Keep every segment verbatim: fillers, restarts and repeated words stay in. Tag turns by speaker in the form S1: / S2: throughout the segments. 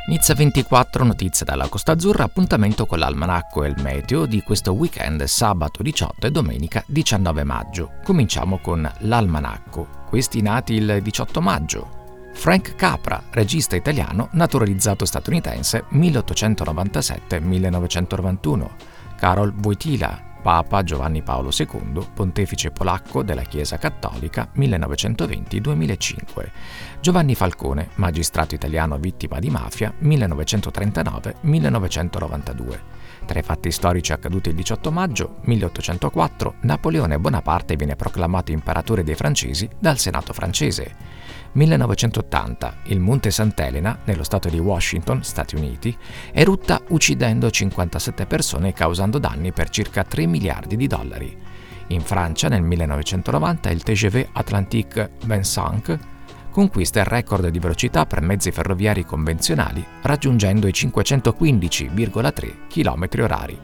S1: Nizza ventiquattro, notizie dalla Costa Azzurra, appuntamento con l'almanacco e il meteo di questo weekend sabato diciotto e domenica diciannove maggio. Cominciamo con l'almanacco. Questi nati il diciotto maggio. Frank Capra, regista italiano naturalizzato statunitense milleottocentonovantasette millenovecentonovantuno. Karol Wojtyła, Papa Giovanni Paolo secondo, pontefice polacco della Chiesa Cattolica millenovecentoventi duemilacinque. Giovanni Falcone, magistrato italiano vittima di mafia millenovecentotrentanove millenovecentonovantadue. Tra i fatti storici accaduti il diciotto maggio milleottocentoquattro, Napoleone Bonaparte viene proclamato imperatore dei francesi dal Senato francese. millenovecentottanta, il Monte Sant'Elena, nello stato di Washington, Stati Uniti, erutta uccidendo cinquantasette persone e causando danni per circa tre miliardi di dollari. In Francia, nel millenovecentonovanta, il T G V Atlantique vingt-cinq conquista il record di velocità per mezzi ferroviari convenzionali, raggiungendo i cinquecentoquindici virgola tre chilometri orari.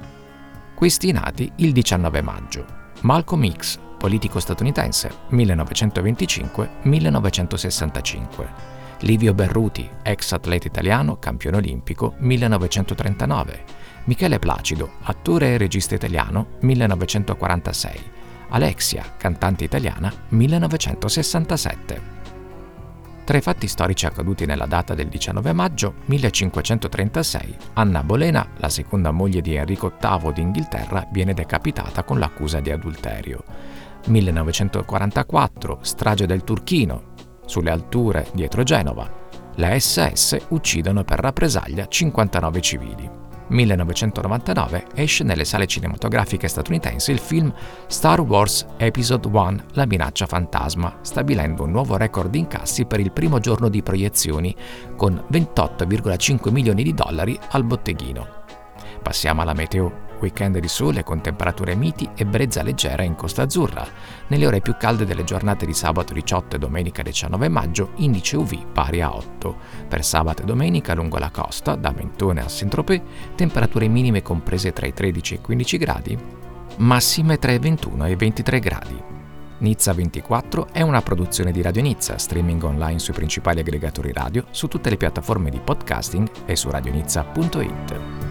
S1: Questi nati il diciannove maggio. Malcolm X, politico statunitense, millenovecentoventicinque millenovecentosessantacinque. Livio Berruti, ex atleta italiano, campione olimpico, millenovecentotrentanove. Michele Placido, attore e regista italiano, millenovecentoquarantasei. Alexia, cantante italiana, millenovecentosessantasette. Tra i fatti storici accaduti nella data del diciannove maggio millecinquecentotrentasei, Anna Bolena, la seconda moglie di Enrico ottavo d'Inghilterra, viene decapitata con l'accusa di adulterio. millenovecentoquarantaquattro, strage del Turchino, sulle alture dietro Genova. Le S S uccidono per rappresaglia cinquantanove civili. millenovecentonovantanove esce nelle sale cinematografiche statunitensi il film Star Wars Episode uno La minaccia fantasma, stabilendo un nuovo record di incassi per il primo giorno di proiezioni, con ventotto virgola cinque milioni di dollari al botteghino. Passiamo alla meteo. Weekend di sole con temperature miti e brezza leggera in Costa Azzurra. Nelle ore più calde delle giornate di sabato diciotto e domenica diciannove maggio, indice U V pari a otto. Per sabato e domenica lungo la costa, da Mentone a Saint-Tropez, temperature minime comprese tra i tredici e i quindici gradi, massime tra i ventuno e i ventitré gradi. Nizza ventiquattro è una produzione di Radio Nizza, streaming online sui principali aggregatori radio, su tutte le piattaforme di podcasting e su radionizza punto it.